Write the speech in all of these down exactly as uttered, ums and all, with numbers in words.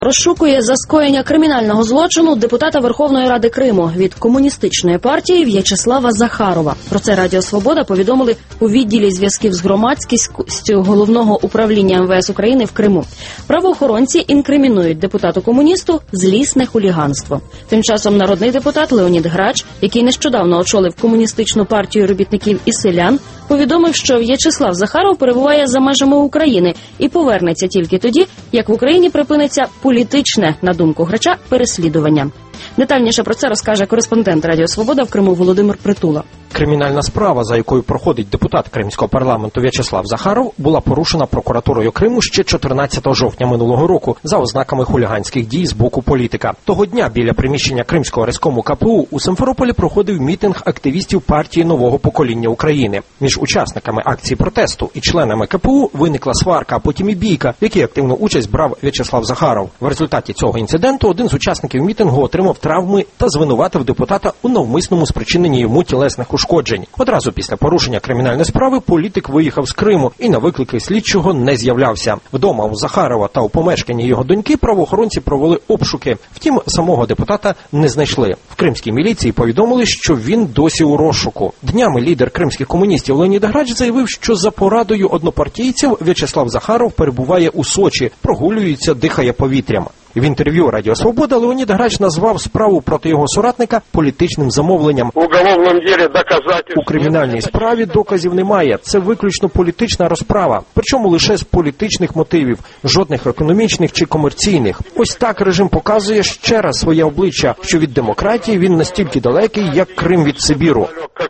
Розшукує за скоєння кримінального злочину депутата Верховної Ради Криму від комуністичної партії В'ячеслава Захарова. Про це Радіо Свобода повідомили у відділі зв'язків з громадськістю Головного управління ем ве ес України в Криму. Правоохоронці інкримінують депутату-комуністу злісне хуліганство. Тим часом народний депутат Леонід Грач, який нещодавно очолив комуністичну партію робітників і селян, повідомив, що В'ячеслав Захаров перебуває за межами України і повернеться тільки тоді, як в Україні припиниться політичне, на думку Грача, переслідування. Детальніше про це розкаже кореспондент Радіо Свобода в Криму Володимир Притула. Кримінальна справа, за якою проходить депутат Кримського парламенту В'ячеслав Захаров, була порушена прокуратурою Криму ще чотирнадцятого жовтня минулого року за ознаками хуліганських дій з боку політика. Того дня біля приміщення Кримського райкому ка пе у у Симферополі проходив мітинг активістів партії нового покоління України. Між учасниками акції протесту і членами ка пе у виникла сварка, а потім і бійка, в якій активну участь брав В'ячеслав Захаров. В результаті цього інциденту один з учасників мітингу отримав травми та звинуватив депутата у навмисному спричиненні йому тілесних ушкоджень. Одразу після порушення кримінальної справи політик виїхав з Криму і на виклики слідчого не з'являвся. Вдома у Захарова та у помешканні його доньки правоохоронці провели обшуки. Втім, самого депутата не знайшли. В кримській міліції повідомили, що він досі у розшуку. Днями лідер кримських комуністів Леонід Грач заявив, що за порадою однопартійців В'ячеслав Захаров перебуває у Сочі, прогулюється, дихає повітрям. В інтерв'ю Радіо Свобода Леонід Грач назвав справу проти його соратника політичним замовленням. У кримінальній справі доказів немає. Це виключно політична розправа. Причому лише з політичних мотивів, жодних економічних чи комерційних. Ось так режим показує ще раз своє обличчя, що від демократії він настільки далекий, як Крим від Сибіру.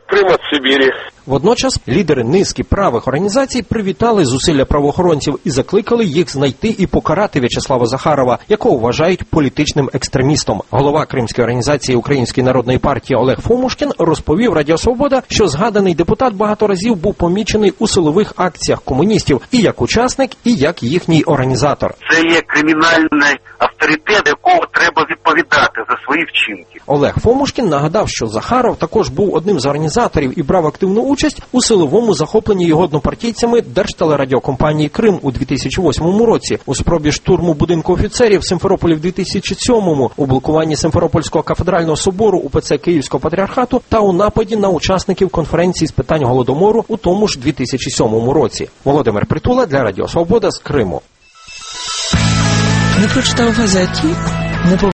Водночас лідери низки правих організацій привітали зусилля правоохоронців і закликали їх знайти і покарати В'ячеслава Захарова, якого вважають політичним екстремістом. Голова Кримської організації Української народної партії Олег Фомушкін розповів Радіо Свобода, що згаданий депутат багато разів був помічений у силових акціях комуністів і як учасник, і як їхній організатор. Це є кримінальний авторитет, якого треба відповідати за свої вчинки. Олег Фомушкін нагадав, що Захаров також був одним з організаторів і брав активну участь у силовому захопленні його однопартійцями Держтелерадіокомпанії «Крим» у дві тисячі восьмому році, у спробі штурму будинку офіцерів в Симферополі в дві тисячі сьомому, у блокуванні Симферопольського кафедрального собору УПЦ Київського патріархату та у нападі на учасників конференції з питань Голодомору у тому ж дві тисячі сьомому році. Володимир Притула для Радіо Свобода з Криму. Не прочитав в газеті? Не